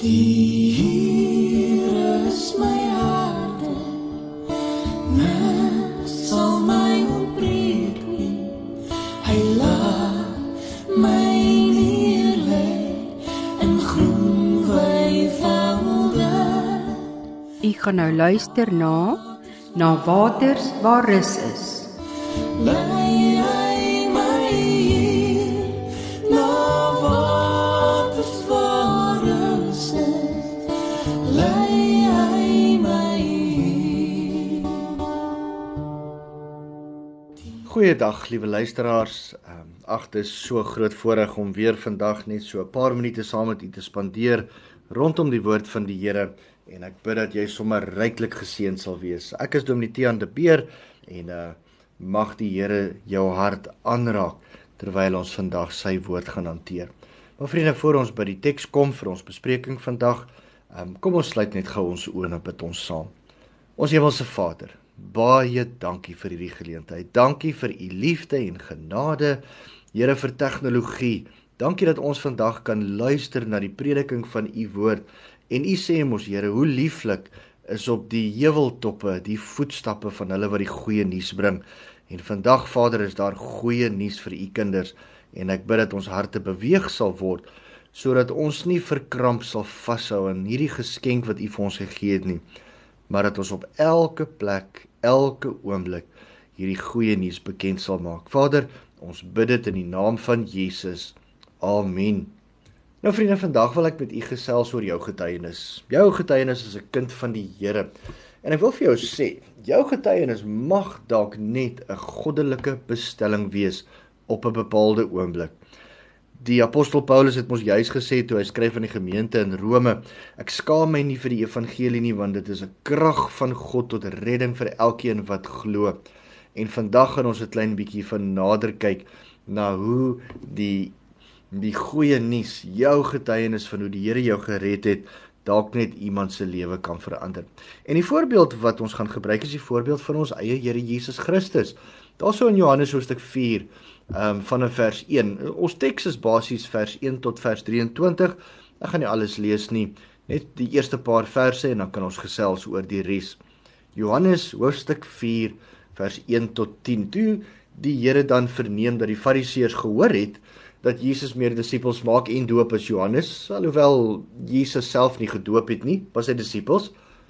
Die Here is my harde, niks sal my ontbreek nie. Hy laat my neerlê in groen weivelde. U gaan nou luister na Waters waar rus is. Lei hy my hier, na waters waar rus is. Lei hy my hier. Goeiedag, liewe luisteraars. Dit is so groot voorreg om weer vandag net so 'n paar minute saam met u te spandeer rondom die woord van die Here, en ek bid dat jy sommer ryklik geseën sal wees. Ek is Dominee Tiaan de Beer en mag die Here jou hart aanraak terwyl ons vandag sy woord gaan hanteer. Maar vriende, voor ons by die teks kom vir ons bespreking vandag, kom ons sluit net gou ons oë en bid ons saam. Ons Hemelse Vader, baie dankie vir hierdie geleentheid. Dankie vir u liefde en genade, Here, vir tegnologie. Dankie dat ons vandag kan luister na die prediking van u woord. En u sê ons, Here, hoe lieflik is op die heuweltoppe die voetstappe van hulle wat die goeie nuus bring. En vandag, Vader, is daar goeie nuus vir u kinders. En ek bid dat ons harte beweeg sal word, sodat ons nie verkramp sal vashou aan hierdie geskenk wat u vir ons gegee het nie, maar dat ons op elke plek, elke oomblik hierdie goeie nuus bekend sal maak. Vader, ons bid dit in die naam van Jesus. Amen. Nou vriende, vandag wil ek met u gesels oor jou getuienis. Jou getuienis is 'n kind van die Here. En ek wil vir jou sê, jou getuienis mag dalk net 'n goddelike bestelling wees op 'n bepaalde oomblik. Die apostel Paulus het mos juis gesê toe hy skryf aan die gemeente in Rome, ek skaam my nie vir die evangelie nie, want dit is 'n krag van God tot redding vir elkeen wat glo. En vandag gaan ons 'n klein bietjie van nader kyk na hoe die goeie nuus, jou getuienis van hoe die Here jou gered het, dalk net iemand se lewe kan verander. En die voorbeeld wat ons gaan gebruik is die voorbeeld van ons eie Here Jesus Christus. Daarso in Johannes hoofstuk 4, vanaf vers 1. Ons teks is basies vers 1 tot vers 23. Ek gaan nie alles lees nie, net die eerste paar verse en dan kan ons gesels oor die res. Johannes hoofstuk 4, vers 1 tot 10. Toe die Here dan verneem dat die Fariseërs gehoor het dat Jesus meer disippels maak en doop as Johannes, alhoewel Jesus self nie gedoop het nie, was sy disippels,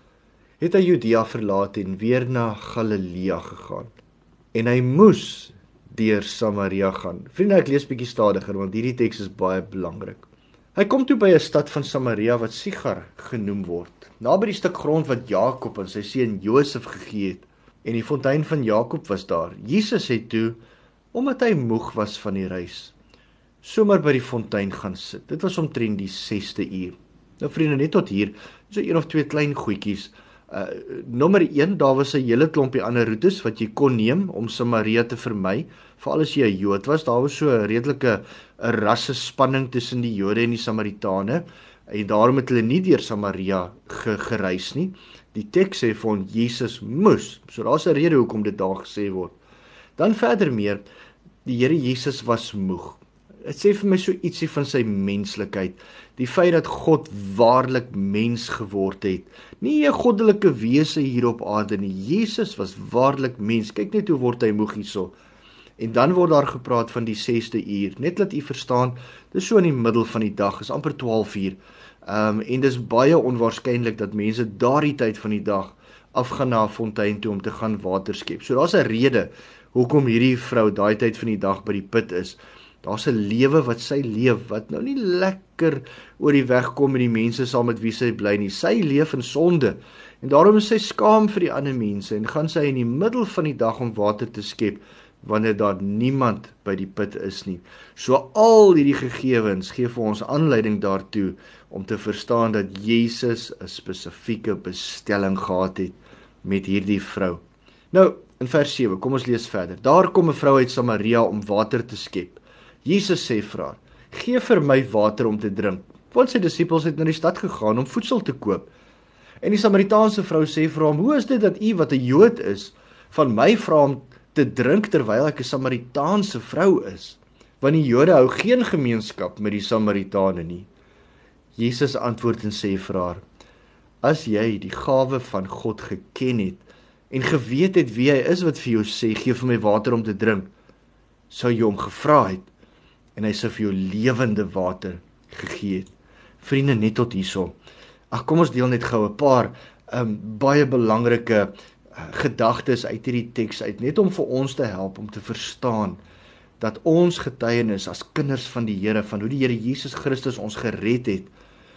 het hy Judea verlaat en weer na Galilea gegaan. En hy moes deur Samaria gaan. Vriende, ek lees bietjie stadiger, want hierdie teks is baie belangrik. Hy kom toe by 'n stad van Samaria wat Sigar genoem word, naby die stuk grond wat Jakob aan sy seun Josef gegee het, en die fontein van Jakob was daar. Jesus het toe, omdat hy moeg was van die reis, sommer by die fontein gaan sit. Dit was omtrent die 6de uur. Nou vriende, net tot hier, so een of twee klein goedjies. Nommer 1, daar was 'n hele klompie ander roetes wat jy kon neem om Samaria te vermy, veral as jy 'n Jood was. Daar was so 'n redelike rasse spanning tussen die Jode en die Samaritane, en daarom het hulle nie deur Samaria gereis nie. Die teks sê vir ons Jesus moes, so daar's 'n rede hoekom dit daar gesê word. Dan verder meer, die Here Jesus was moeg. Dit sê vir my so ietsie van sy menslikheid, die feit dat God waarlik mens geword het, nie 'n goddelike wese hier op aarde nie. Jesus was waarlik mens. Kyk net hoe word hy moeg hierso. En dan word daar gepraat van die 6de uur, net laat u verstaan, dis so in die middel van die dag, is amper 12 uur, en dis baie onwaarskynlik dat mense daardie tyd van die dag afgaan na 'n fontein toe om te gaan water skep. So daar's 'n rede hoekom hierdie vrou daai tyd van die dag by die put is. Daar's 'n lewe wat sy leef, wat nou nie lekker oor die weg kom met die mense saam met wie sy bly nie. Sy leef in sonde, en daarom is sy skaam vir die ander mense, en gaan sy in die middel van die dag om water te skep, wanneer daar niemand by die put is nie. So al hierdie gegevens gee vir ons aanleiding daartoe, om te verstaan dat Jesus 'n spesifieke bestelling gehad het met hierdie vrou. Nou, in vers 7, kom ons lees verder. Daar kom 'n vrou uit Samaria om water te skep. Jesus sê vir haar, gee vir my water om te drink, want sy disippels het na die stad gegaan om voedsel te koop. En die Samaritaanse vrou sê vir hom, hoe is dit dat u wat 'n Jood is, van my vra om te drink terwyl ek 'n Samaritaanse vrou is? Want die Jode hou geen gemeenskap met die Samaritane nie. Jesus antwoord en sê vir haar: As jy die gawe van God geken het en geweet het wie hy is wat vir jou sê, gee vir my water om te drink, sou jy hom gevra het en hy sou vir jou lewende water gegee het. Vriende, net tot hierso. Kom ons deel net gou 'n paar baie belangrike gedagtes uit hierdie teks uit, net om vir ons te help om te verstaan dat ons getuienis as kinders van die Here, van hoe die Here Jesus Christus ons gered het,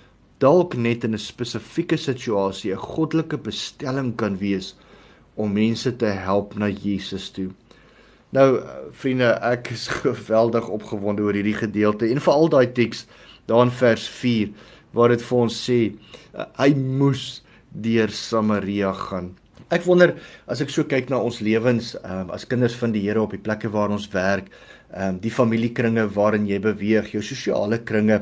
dalk net in 'n spesifieke situasie 'n goddelike bestelling kan wees om mense te help na Jesus toe. Nou, vriende, ek is geweldig opgewonde oor hierdie gedeelte en veral daai teks daar in vers 4 waar dit vir ons sê hy moes deur Samaria gaan. Ek wonder, as ek so kyk na ons lewens as kinders van die Here op die plekke waar ons werk, die familiekringe waarin jy beweeg, jou sosiale kringe,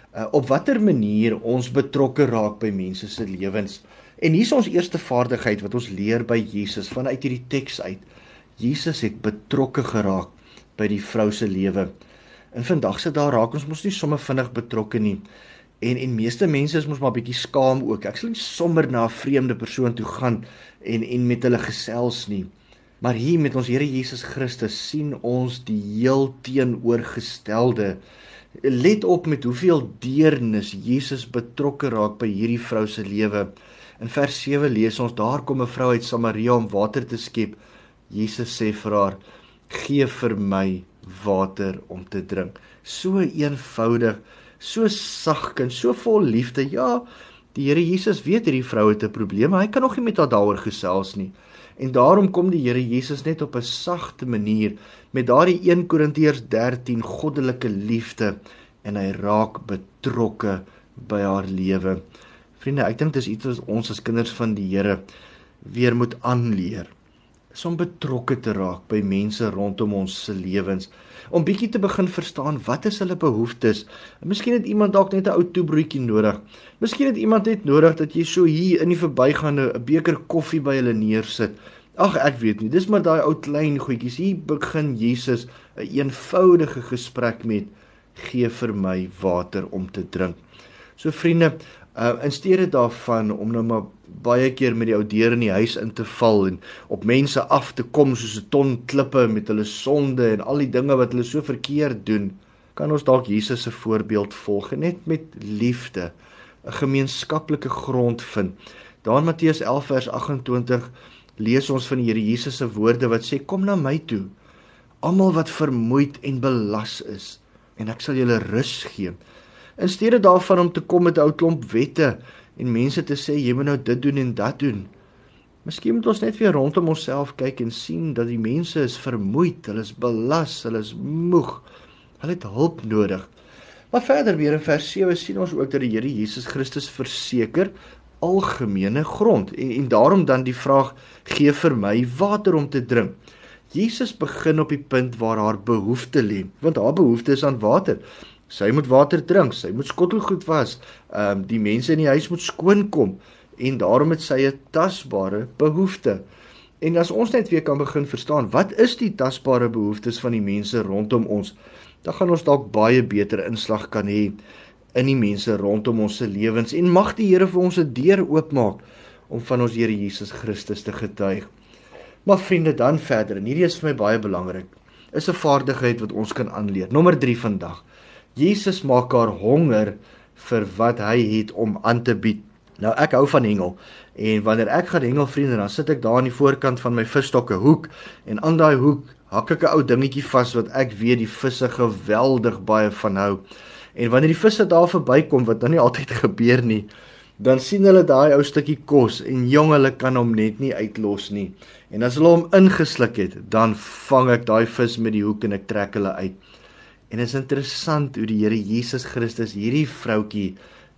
op watter manier ons betrokke raak by mense se lewens. En hier is ons eerste vaardigheid wat ons leer by Jesus vanuit hierdie teks uit. Jesus het betrokke geraak by die vrou se lewe. En vandag se daar raak ons mos nie sommer vinnig betrokke nie. En meeste mense is mos maar bietjie skaam ook. Ek sal nie sommer na 'n vreemde persoon toe gaan en met hulle gesels nie. Maar hier met ons Here Jesus Christus sien ons die heel teenoorgestelde. Let op met hoeveel deernis Jesus betrokke raak by hierdie vrou se lewe. In vers 7 lees ons, daar kom 'n vrou uit Samaria om water te skep. Jesus sê vir haar: Gee vir my water om te drink. So eenvoudig, so sagkens, so vol liefde. Ja, die Here Jesus weet hierdie vrou het 'n probleem, maar hy kan nog nie met haar daaroor gesels nie. En daarom kom die Here Jesus net op 'n sagte manier met daardie 1 Korintiërs 13 goddelike liefde en hy raak betrokke by haar lewe. Vriende, ek dink dis iets wat ons as kinders van die Here weer moet aanleer. Is om betrokke te raak by mense rondom ons se lewens, om bietjie te begin verstaan wat is hulle behoeftes. Miskien het iemand dalk net 'n ou toebroodjie nodig. Miskien het iemand net nodig dat jy so hier in die verbygaande 'n beker koffie by hulle neersit. Ag, ek weet nie, dis maar daai ou klein goedjies. Hier begin Jesus 'n eenvoudige gesprek met: Gee vir my water om te drink. So vriende, in steede daarvan om nou maar baie keer met die ou deur in die huis in te val en op mense af te kom soos 'n ton klippe met hulle sonde en al die dinge wat hulle so verkeerd doen, kan ons dalk Jesus se voorbeeld volg en net met liefde 'n gemeenskaplike grond vind. Daar in Matteus 11 vers 28 lees ons van die Here Jesus se woorde wat sê: Kom na my toe, almal wat vermoeid en belas is, en ek sal julle rus gee. In steede daarvan om te kom met 'n ou klomp wette en mense te sê jy moet nou dit doen en dat doen. Miskien moet ons net weer rondom onsself kyk en sien dat die mense is vermoeid, hulle is belas, hulle is moeg, hulle het hulp nodig. Maar verder weer in vers 7 sien ons ook dat die Here Jesus Christus verseker algemene grond en daarom dan die vraag: Gee vir my water om te drink. Jesus begin op die punt waar haar behoefte lê, want haar behoefte is aan water. Sy moet water drink, sy moet skottelgoed was, die mense in die huis moet skoon kom, en daarom het sy 'n tasbare behoefte. En as ons net weer kan begin verstaan, wat is die tasbare behoeftes van die mense rondom ons, dan gaan ons dalk baie beter inslag kan hê in die mense rondom ons se lewens, en mag die Here vir ons 'n deur oopmaak om van ons Here Jesus Christus te getuig. Maar vriende, dan verder, en hierdie is vir my baie belangrik, is 'n vaardigheid wat ons kan aanleer. Nommer 3 vandag. Jesus maak haar honger vir wat hy het om aan te bied. Nou, ek hou van hengel, en wanneer ek gaan hengel, vriende, dan sit ek daar aan die voorkant van my visstok 'n hoek, en aan daai hoek hak ek 'n ou dingetjie vas wat ek weet die visse geweldig baie van hou. En wanneer die visse daar verbykom, wat dan nie altyd gebeur nie, dan sien hulle daai ou stukkie kos, en jong, hulle kan hom net nie uitlos nie. En as hulle hom ingesluk het, dan vang ek daai vis met die hoek en ek trek hulle uit. En dit is interessant hoe die Here Jesus Christus hierdie vroutjie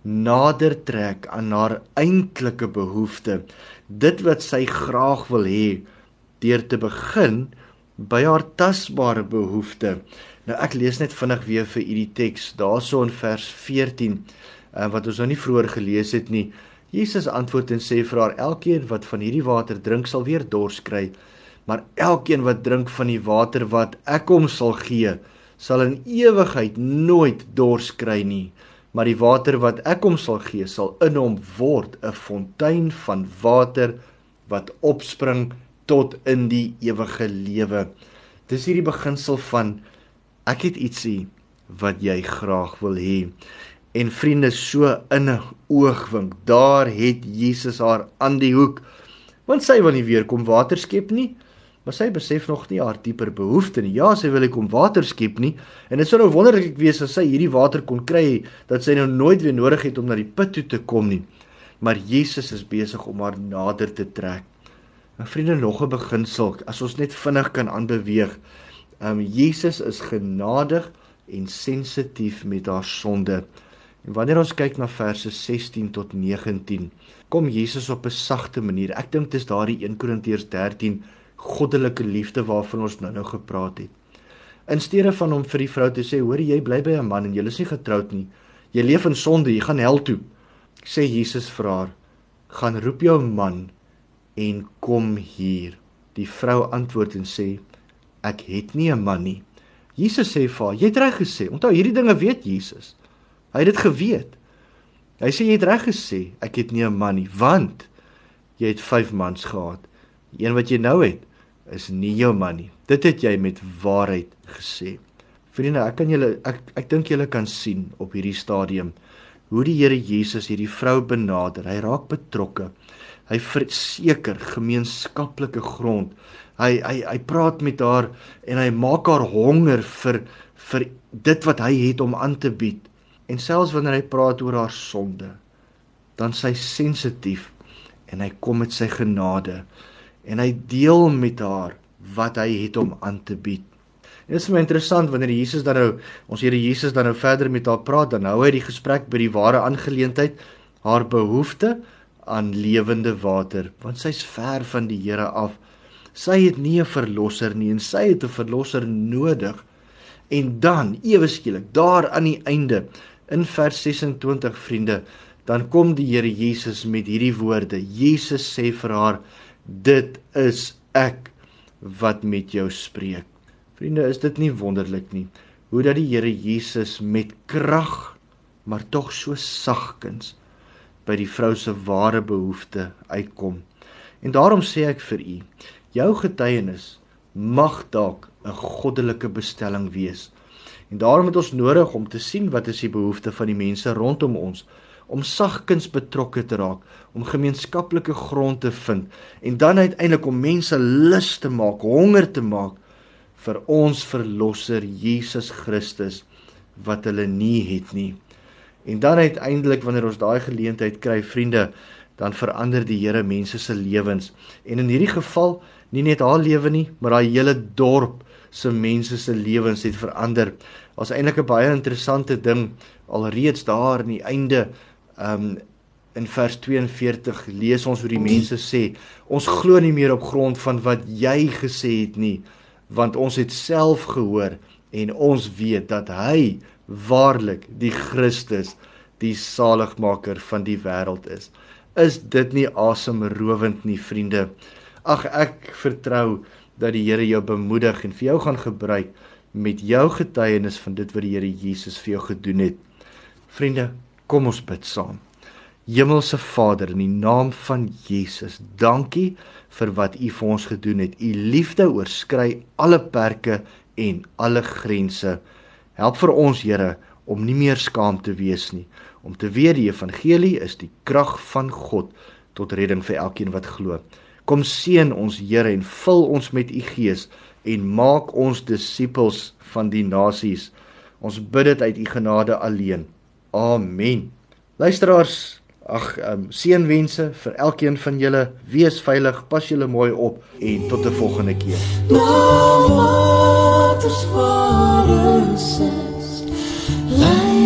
nader trek aan haar eintlike behoefte, dit wat sy graag wil hê, deur te begin by haar tasbare behoefte. Nou ek lees net vinnig weer vir u die teks, daarso in vers 14, wat ons nou nie vroeër gelees het nie. Jesus antwoord en sê vir haar: Elkeen wat van hierdie water drink sal weer dors kry, maar elkeen wat drink van die water wat ek hom sal gee, sal in ewigheid nooit dors kry nie. maar die water wat ek hom sal gee, sal in hom word 'n fontein van water wat opspring tot in die ewige lewe. Dis hierdie beginsel van, ek het ietsie wat jy graag wil hê. En vriende, so in 'n oogwink, daar het Jesus haar aan die hoek, want sy wil nie weer kom water skep nie, maar sy besef nog nie haar dieper behoefte nie. Ja, sy wil nie kom water skep nie, en dit sou nou wonderlik wees as sy hierdie water kon kry, dat sy nou nooit weer nodig het om na die put toe te kom nie, maar Jesus is besig om haar nader te trek. En vriende, nog 'n beginsel, as ons net vinnig kan aanbeweeg, Jesus is genadig en sensitief met haar sonde. En wanneer ons kyk na verse 16 tot 19, kom Jesus op 'n sagte manier. Ek dink dis daardie 1 Korintiërs 13 goddelike liefde waarvan ons nou gepraat het. In steede van hom vir die vrou te sê, hoor jy bly by 'n man en jy is nie getroud nie, jy leef in sonde, jy gaan hel toe, sê Jesus vir haar, gaan roep jou man en kom hier. Die vrou antwoord en sê, ek het nie 'n man nie. Jesus sê vir haar, jy het reg gesê. Onthou, hierdie dinge weet Jesus. Hy het dit geweet. Hy sê, jy het reg gesê, ek het nie 'n man nie, want jy het 5 mans gehad. Die een wat jy nou het, is nie jou man nie. Dit het jy met waarheid gesê. Vriende, ek dink julle kan sien op hierdie stadium, hoe die Here Jesus hierdie vrou benader. Hy raak betrokke. Hy verseker gemeenskaplike grond. Hy praat met haar en hy maak haar honger vir dit wat hy het om aan te bied. En selfs wanneer hy praat oor haar sonde, dan is hy sensitief en hy kom met sy genade en hy deel met haar wat hy het om aan te bied. En dit is my interessant, wanneer ons Here Jesus dan nou verder met haar praat, dan hou hy die gesprek by die ware aangeleentheid, haar behoefte aan lewende water, want sy's ver van die Here af. Sy het nie 'n verlosser nie, en sy het 'n verlosser nodig. En dan, ewe skielik, daar aan die einde, in vers 26, vriende, dan kom die Here Jesus met hierdie woorde. Jesus sê vir haar, dit is ek wat met jou spreek. Vriende, is dit nie wonderlik nie, hoe dat die Here Jesus met krag, maar tog so sagkens, by die vrou se ware behoefte uitkom. En daarom sê ek vir u, jou getuienis mag dalk 'n goddelike bestelling wees. En daarom het ons nodig om te sien wat is die behoefte van die mense rondom ons, om sagkens betrokke te raak, om gemeenskaplike grond te vind, en dan uiteindelik om mense lus te maak, honger te maak, vir ons verlosser Jesus Christus, wat hulle nie het nie. En dan uiteindelik, wanneer ons daai geleentheid kry, vriende, dan verander die Here mense se lewens. En in hierdie geval, nie net haar lewe nie, maar daai hele dorp se mense se lewens het verander. Was eintlik 'n baie interessante ding, alreeds daar in die einde, in vers 42, lees ons hoe die mense sê, ons glo nie meer op grond van wat jy gesê het nie, want ons het self gehoor, en ons weet dat hy waarlik die Christus, die saligmaker van die wêreld is. Is dit nie asemrowend nie, vriende? Ag, ek vertrou dat die Here jou bemoedig en vir jou gaan gebruik met jou getuienis van dit wat die Here Jesus vir jou gedoen het. Vriende, kom ons bid saam. Hemelse Vader, in die naam van Jesus, dankie vir wat u vir ons gedoen het. U liefde oorskry alle perke en alle grense. Help vir ons, Here, om nie meer skaam te wees nie, om te weet die evangelie is die krag van God tot redding vir elkeen wat glo. Kom seën ons, Here, en vul ons met u Gees en maak ons disippels van die nasies. Ons bid dit uit u genade alleen. Amen. Luisteraars, seënwense vir elkeen van julle. Wees veilig, pas julle mooi op en tot 'n volgende keer. Nou waters waar is, lei